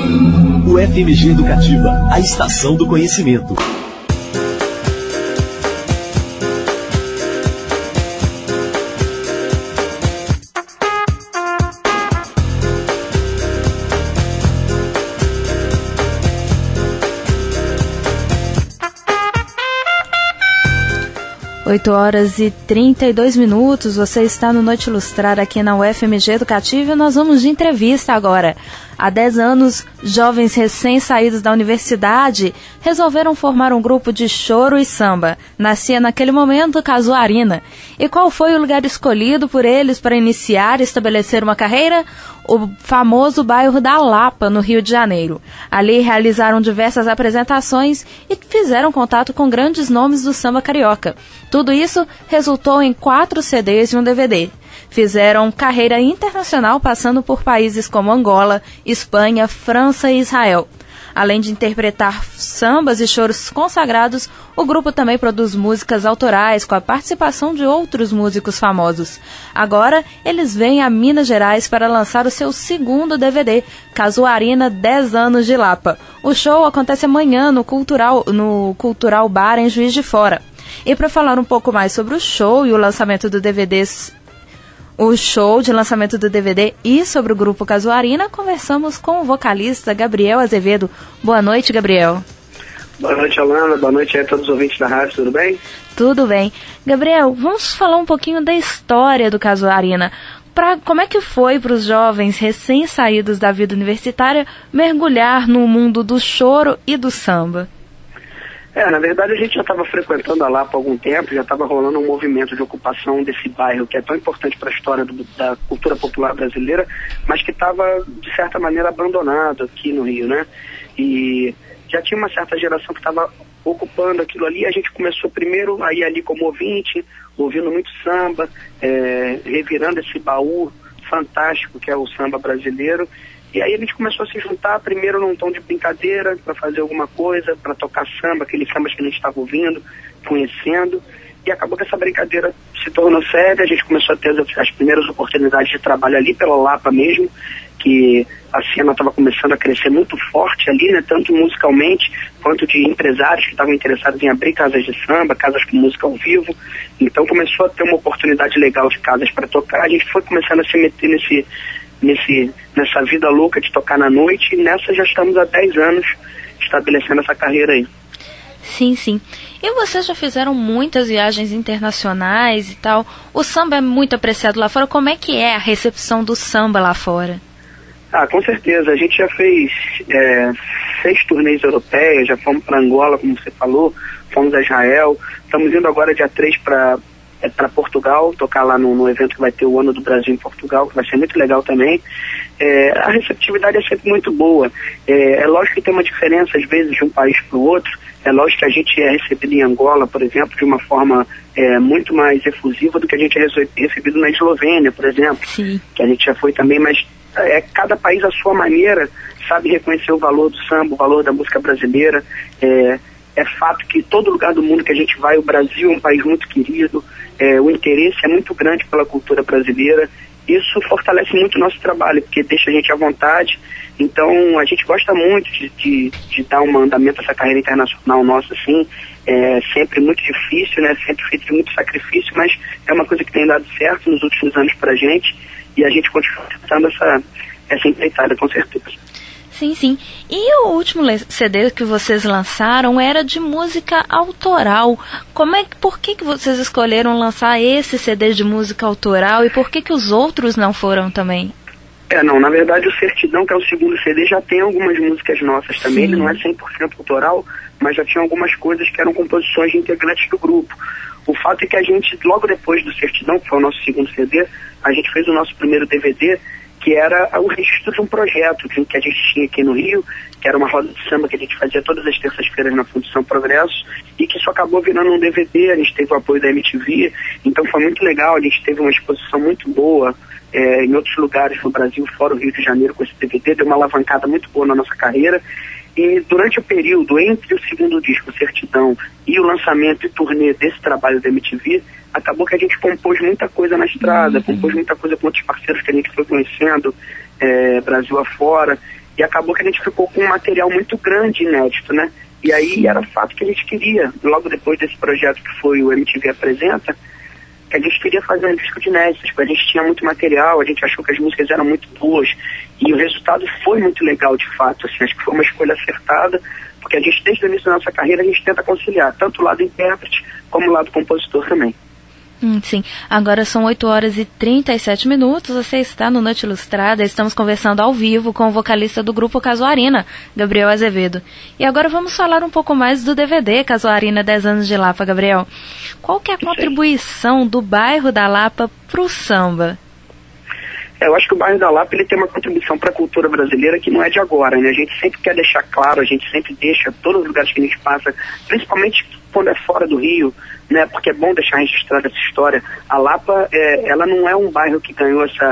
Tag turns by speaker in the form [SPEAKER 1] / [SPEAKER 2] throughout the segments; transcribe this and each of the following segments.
[SPEAKER 1] O FMG Educativa, a estação do conhecimento.
[SPEAKER 2] Oito horas e 32 minutos, você está no Noite Ilustrar aqui na UFMG Educativa e nós vamos de entrevista agora. Há 10 anos, jovens recém-saídos da universidade resolveram formar um grupo de choro e samba. Nascia naquele momento Casuarina. E qual foi o lugar escolhido por eles para iniciar e estabelecer uma carreira? O famoso bairro da Lapa, no Rio de Janeiro. Ali realizaram diversas apresentações e fizeram contato com grandes nomes do samba carioca. Tudo isso resultou em 4 CDs e um DVD. Fizeram carreira internacional passando por países como Angola, Espanha, França e Israel. Além de interpretar sambas e choros consagrados, o grupo também produz músicas autorais com a participação de outros músicos famosos. Agora, eles vêm a Minas Gerais para lançar o seu segundo DVD, Casuarina 10 anos de Lapa. O show acontece amanhã no Cultural Bar em Juiz de Fora. E para falar um pouco mais sobre o show e o lançamento do DVD, o show de lançamento do DVD e sobre o grupo Casuarina, conversamos com o vocalista Gabriel Azevedo. Boa noite, Gabriel.
[SPEAKER 3] Boa noite, Alana. Boa noite a todos os ouvintes da rádio, tudo bem?
[SPEAKER 2] Tudo bem. Gabriel, vamos falar um pouquinho da história do Casuarina. Como é que foi para os jovens recém-saídos da vida universitária mergulhar no mundo do choro e do samba?
[SPEAKER 3] Na verdade a gente já estava frequentando a Lapa há algum tempo, já estava rolando um movimento de ocupação desse bairro que é tão importante para a história da cultura popular brasileira, mas que estava, de certa maneira, abandonado aqui no Rio, né? E já tinha uma certa geração que estava ocupando aquilo ali. A gente começou primeiro a ir ali como ouvinte, ouvindo muito samba, revirando esse baú fantástico que é o samba brasileiro. E aí a gente começou a se juntar, primeiro num tom de brincadeira, para fazer alguma coisa, para tocar samba, aqueles sambas que a gente estava ouvindo, conhecendo. E acabou que essa brincadeira se tornou séria, a gente começou a ter as primeiras oportunidades de trabalho ali pela Lapa mesmo, que a cena estava começando a crescer muito forte ali, né, tanto musicalmente, quanto de empresários que estavam interessados em abrir casas de samba, casas com música ao vivo. Então começou a ter uma oportunidade legal de casas para tocar, a gente foi começando a se meter nessa vida louca de tocar na noite, e nessa já estamos há 10 anos estabelecendo essa carreira aí.
[SPEAKER 2] Sim, sim. E vocês já fizeram muitas viagens internacionais e tal. O samba é muito apreciado lá fora. Como é que é a recepção do samba lá fora?
[SPEAKER 3] Com certeza. A gente já fez 6 turnês europeias, já fomos para Angola, como você falou, fomos a Israel. Estamos indo agora dia 3 para Portugal, tocar lá no evento que vai ter o Ano do Brasil em Portugal, que vai ser muito legal também. A receptividade é sempre muito boa. É lógico que tem uma diferença, às vezes, de um país para o outro. É lógico que a gente é recebido em Angola, por exemplo, de uma forma muito mais efusiva do que a gente é recebido na Eslovênia, por exemplo.
[SPEAKER 2] Sim.
[SPEAKER 3] Que a gente já foi também, mas cada país à sua maneira sabe reconhecer o valor do samba, o valor da música brasileira. É fato que todo lugar do mundo que a gente vai, o Brasil é um país muito querido, o interesse é muito grande pela cultura brasileira. Isso fortalece muito o nosso trabalho, porque deixa a gente à vontade. Então, a gente gosta muito de dar um andamento a essa carreira internacional nossa, assim. É sempre muito difícil, né? Sempre feito de muito sacrifício, mas é uma coisa que tem dado certo nos últimos anos pra gente, e a gente continua tentando essa empreitada, com certeza.
[SPEAKER 2] Sim, sim. E o último CD que vocês lançaram era de música autoral. Por que vocês escolheram lançar esse CD de música autoral e por que os outros não foram também?
[SPEAKER 3] Na verdade o Certidão, que é o segundo CD, já tem algumas músicas nossas também. Sim. Ele não é 100% autoral, mas já tinha algumas coisas que eram composições de integrantes do grupo. O fato é que a gente, logo depois do Certidão, que foi o nosso segundo CD, a gente fez o nosso primeiro DVD, que era o registro de um projeto que a gente tinha aqui no Rio, que era uma roda de samba que a gente fazia todas as terças-feiras na Fundição Progresso, e que isso acabou virando um DVD. A gente teve o apoio da MTV, então foi muito legal. A gente teve uma exposição muito boa em outros lugares no Brasil, fora o Rio de Janeiro, com esse DVD, deu uma alavancada muito boa na nossa carreira. E durante o período entre o segundo disco, Certidão, e o lançamento e turnê desse trabalho da MTV, acabou que a gente compôs muita coisa na estrada, compôs muita coisa com outros parceiros que a gente foi conhecendo, Brasil afora. e acabou que a gente ficou com um material muito grande, inédito, né? E aí era fato que a gente queria, logo depois desse projeto que foi o MTV Apresenta, que a gente queria fazer um disco de inéditos, porque a gente tinha muito material, a gente achou que as músicas eram muito boas, e o resultado foi muito legal, de fato, assim, acho que foi uma escolha acertada, porque a gente, desde o início da nossa carreira, a gente tenta conciliar tanto o lado intérprete, como o lado compositor também.
[SPEAKER 2] Sim, agora são 8h37, você está no Noite Ilustrada, estamos conversando ao vivo com o vocalista do grupo Casuarina, Gabriel Azevedo. E agora vamos falar um pouco mais do DVD Casuarina 10 anos de Lapa, Gabriel. Qual que é a contribuição do bairro da Lapa para o samba?
[SPEAKER 3] Eu acho que o bairro da Lapa ele tem uma contribuição para a cultura brasileira que não é de agora, né? A gente sempre quer deixar claro, a gente sempre deixa todos os lugares que a gente passa, principalmente quando é fora do Rio, né? Porque é bom deixar registrada essa história. A Lapa, ela não é um bairro que ganhou essa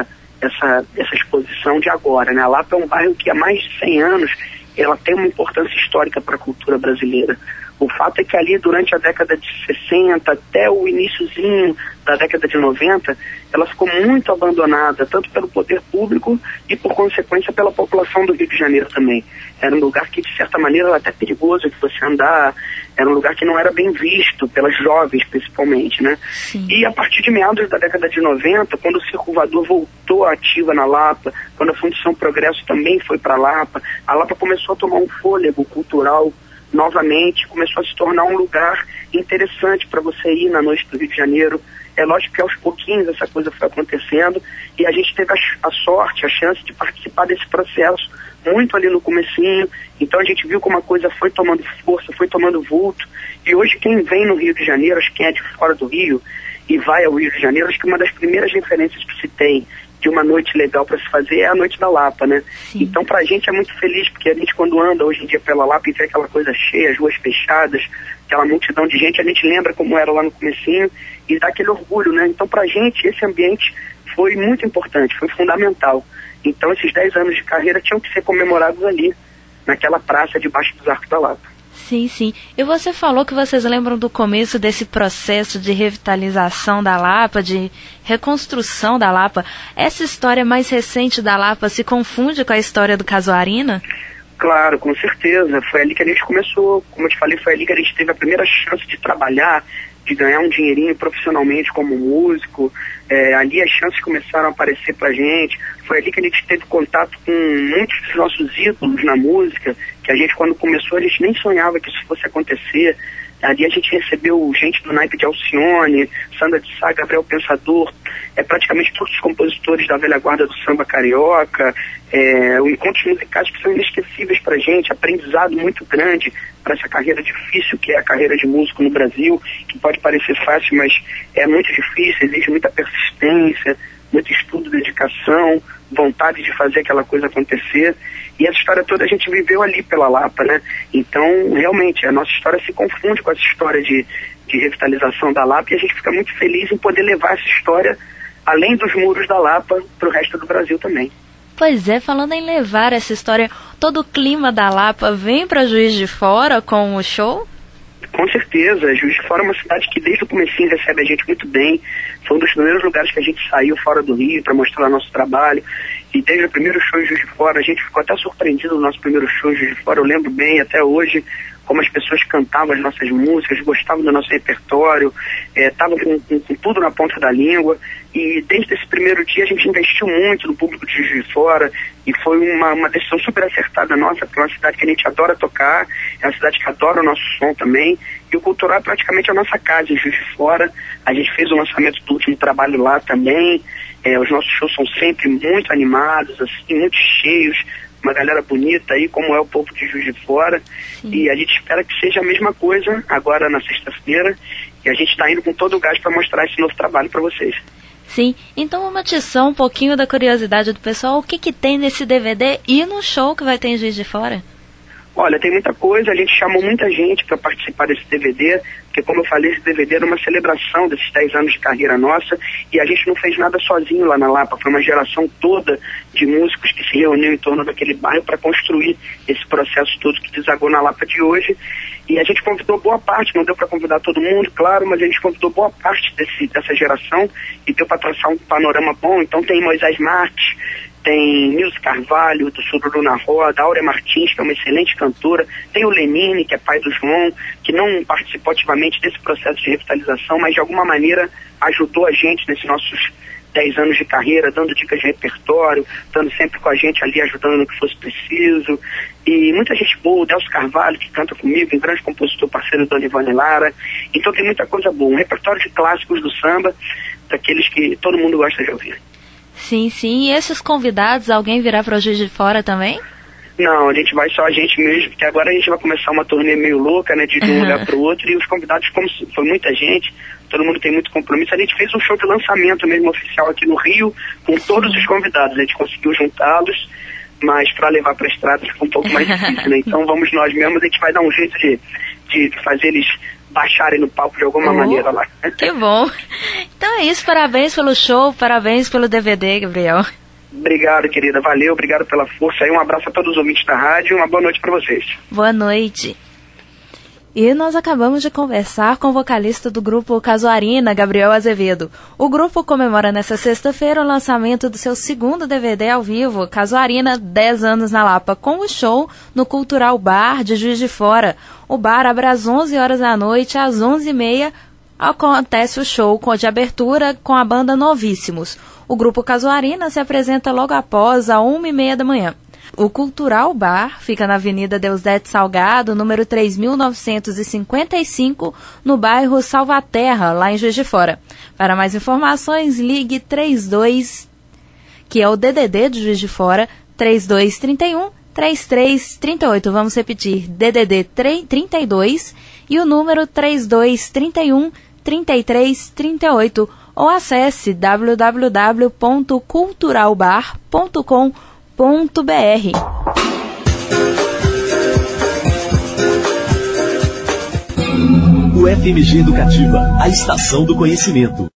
[SPEAKER 3] exposição de agora, né? A Lapa é um bairro que há mais de 100 anos ela tem uma importância histórica para a cultura brasileira. O fato é que ali, durante a década de 60 até o iniciozinho da década de 90, ela ficou muito abandonada, tanto pelo poder público e, por consequência, pela população do Rio de Janeiro também. Era um lugar que, de certa maneira, era até perigoso de você andar, era um lugar que não era bem visto, pelas jovens, principalmente, né?
[SPEAKER 2] Sim.
[SPEAKER 3] E a partir de meados da década de 90, quando o Circo Voador voltou ativa na Lapa, quando a Fundação Progresso também foi para a Lapa começou a tomar um fôlego cultural novamente, começou a se tornar um lugar interessante para você ir na noite do Rio de Janeiro. É lógico que aos pouquinhos essa coisa foi acontecendo e a gente teve a sorte, a chance de participar desse processo muito ali no comecinho. Então a gente viu como a coisa foi tomando força, foi tomando vulto, e hoje quem vem no Rio de Janeiro, acho que quem é de fora do Rio e vai ao Rio de Janeiro, acho que uma das primeiras referências que se tem de uma noite legal para se fazer é a Noite da Lapa, né?
[SPEAKER 2] Sim.
[SPEAKER 3] Então pra gente é muito feliz, porque a gente quando anda hoje em dia pela Lapa e vê aquela coisa cheia, as ruas fechadas, aquela multidão de gente, a gente lembra como era lá no comecinho e dá aquele orgulho, né? Então pra gente esse ambiente foi muito importante, foi fundamental. Então esses 10 anos de carreira tinham que ser comemorados ali, naquela praça debaixo dos Arcos da Lapa.
[SPEAKER 2] Sim, sim. E você falou que vocês lembram do começo desse processo de revitalização da Lapa, de reconstrução da Lapa. Essa história mais recente da Lapa se confunde com a história do Casuarina?
[SPEAKER 3] Claro, com certeza. Foi ali que a gente começou, como eu te falei, foi ali que a gente teve a primeira chance de trabalhar, de ganhar um dinheirinho profissionalmente como músico. Ali as chances começaram a aparecer pra gente. Foi ali que a gente teve contato com muitos dos nossos ídolos na música, que a gente, quando começou, a gente nem sonhava que isso fosse acontecer. Ali a gente recebeu gente do naipe de Alcione, Sandra de Sá, Gabriel Pensador, praticamente todos os compositores da velha guarda do samba carioca, encontros musicais que são inesquecíveis pra gente, aprendizado muito grande para essa carreira difícil que é a carreira de músico no Brasil, que pode parecer fácil, mas é muito difícil, exige muita persistência, muito estudo, dedicação, vontade de fazer aquela coisa acontecer. E essa história toda a gente viveu ali pela Lapa, né? Então, realmente, a nossa história se confunde com essa história de revitalização da Lapa, e a gente fica muito feliz em poder levar essa história além dos muros da Lapa para o resto do Brasil também.
[SPEAKER 2] Pois é, falando em levar essa história, todo o clima da Lapa vem para Juiz de Fora com o show?
[SPEAKER 3] Com certeza, Juiz de Fora é uma cidade que desde o comecinho recebe a gente muito bem. Foi um dos primeiros lugares que a gente saiu fora do Rio para mostrar nosso trabalho. E desde o primeiro show em Juiz de Fora, a gente ficou até surpreendido no nosso primeiro show em Juiz de Fora. Eu lembro bem até hoje como as pessoas cantavam as nossas músicas, gostavam do nosso repertório, estavam com tudo na ponta da língua. E desde esse primeiro dia a gente investiu muito no público de Juiz de Fora, e foi uma decisão super acertada nossa, porque é uma cidade que a gente adora tocar, é uma cidade que adora o nosso som também, e o Cultural é praticamente a nossa casa em Juiz de Fora. A gente fez o lançamento do último trabalho lá também. Os nossos shows são sempre muito animados, assim, muito cheios, uma galera bonita aí, como é o povo de Juiz de Fora. Sim. E a gente espera que seja a mesma coisa agora na sexta-feira, e a gente está indo com todo o gás para mostrar esse novo trabalho para vocês.
[SPEAKER 2] Sim, então vamos atiçar um pouquinho da curiosidade do pessoal, o que tem nesse DVD e no show que vai ter em Juiz de Fora?
[SPEAKER 3] Olha, tem muita coisa, a gente chamou muita gente para participar desse DVD, porque como eu falei, esse DVD era uma celebração desses 10 anos de carreira nossa, e a gente não fez nada sozinho lá na Lapa, foi uma geração toda de músicos que se reuniu em torno daquele bairro para construir esse processo todo que desagou na Lapa de hoje. E a gente convidou boa parte, não deu para convidar todo mundo, claro, mas a gente convidou boa parte dessa geração, e deu para traçar um panorama bom. Então tem Moisés Marques, tem Nilce Carvalho, do Sururu na Roda, Áurea Martins, que é uma excelente cantora, tem o Lenine, que é pai do João, que não participou ativamente desse processo de revitalização, mas de alguma maneira ajudou a gente nesses nossos 10 anos de carreira, dando dicas de repertório, estando sempre com a gente ali, ajudando no que fosse preciso. E muita gente boa, o Delcio Carvalho, que canta comigo, um grande compositor, parceiro do Dona Ivone Lara. Então tem muita coisa boa, um repertório de clássicos do samba, daqueles que todo mundo gosta de ouvir.
[SPEAKER 2] Sim, sim. E esses convidados, alguém virá para o Juiz de Fora também?
[SPEAKER 3] Não, a gente vai só a gente mesmo, porque agora a gente vai começar uma turnê meio louca, né, de um lugar para o outro, e os convidados, como foi muita gente, todo mundo tem muito compromisso, a gente fez um show de lançamento mesmo oficial aqui no Rio, com todos os convidados, a gente conseguiu juntá-los, mas para levar para a estrada fica um pouco mais difícil, né, então vamos nós mesmos, a gente vai dar um jeito de fazer eles baixarem no palco de alguma maneira lá.
[SPEAKER 2] Que bom! Então é isso, parabéns pelo show, parabéns pelo DVD, Gabriel.
[SPEAKER 3] Obrigado, querida. Valeu, obrigado pela força. E um abraço a todos os ouvintes da rádio e uma boa noite para vocês.
[SPEAKER 2] Boa noite. E nós acabamos de conversar com o vocalista do grupo Casuarina, Gabriel Azevedo. O grupo comemora nesta sexta-feira o lançamento do seu segundo DVD ao vivo, Casuarina, 10 anos na Lapa, com o show no Cultural Bar de Juiz de Fora. O bar abre às 11 horas da noite, às 11h30 acontece o show de abertura com a banda Novíssimos. O grupo Casuarina se apresenta logo após, às 1h30 da manhã. O Cultural Bar fica na Avenida Deusdete Salgado, número 3.955, no bairro Salvaterra, lá em Juiz de Fora. Para mais informações, ligue 32, que é o DDD de Juiz de Fora, 3231-3338. Vamos repetir, DDD 32 e o número 3231-3338. Ou acesse www.culturalbar.com.br.
[SPEAKER 1] O FMG Educativa, a estação do conhecimento.